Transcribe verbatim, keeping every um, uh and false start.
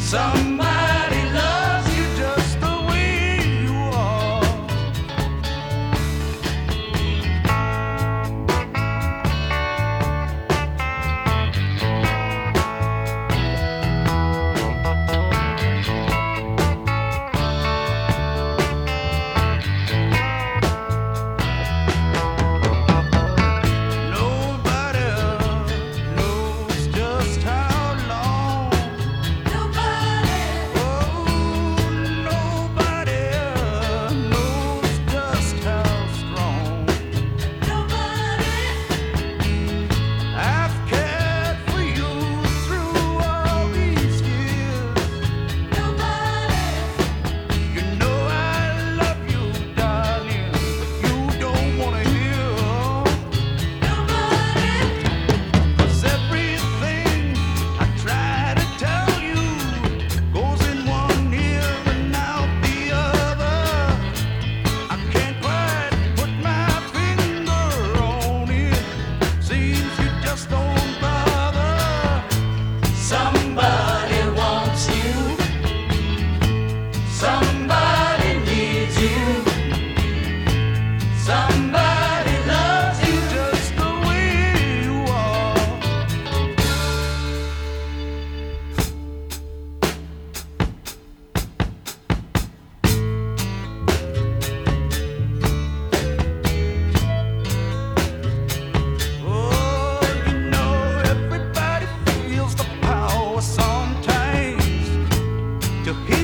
Somebody loves you just the way you are. Nobody knows just how long. Nobody, Oh, nobody knows just how strong nobody, I've cared for you through all these years. nobody, You know I love you, darling, but you don't wanna hear. nobody, 'Cause everything I try to tell you goes in one ear and out the other. I can't quite put my finger on it. Seems you just don't bother. Somebody wants you. Somebody needs you. Somebody loves you just the way you are. Oh, you know everybody feels the power sometimes to hear